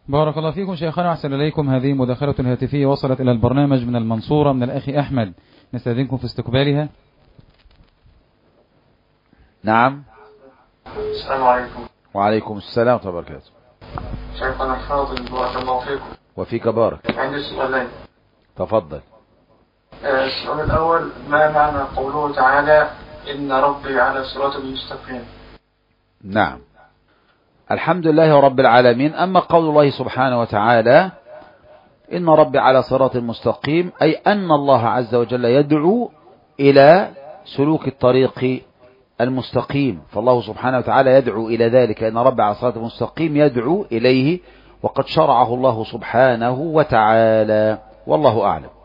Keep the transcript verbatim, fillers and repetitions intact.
بارك الله فيكم شيخنا وأحسن إليكم. هذه مداخلة هاتفية وصلت إلى البرنامج من المنصورة من الأخ أحمد، نستأذنكم في استقبالها. نعم. السلام عليكم. وعليكم السلام ورحمة الله وبركاته. شيخنا الفاضل بارك الله فيكم. وفيك بارك. عندي سؤالين. تفضل. السؤال الأول، ما معنى قوله تعالى إن ربي على صراط مستقيم؟ نعم، الحمد لله رب العالمين. أما قول الله سبحانه وتعالى إن ربي على صراط مستقيم، أي أن الله عز وجل يدعو إلى سلوك الطريق المستقيم، فالله سبحانه وتعالى يدعو إلى ذلك، إن ربي على صراط مستقيم يدعو إليه، وقد شرعه الله سبحانه وتعالى، والله أعلم.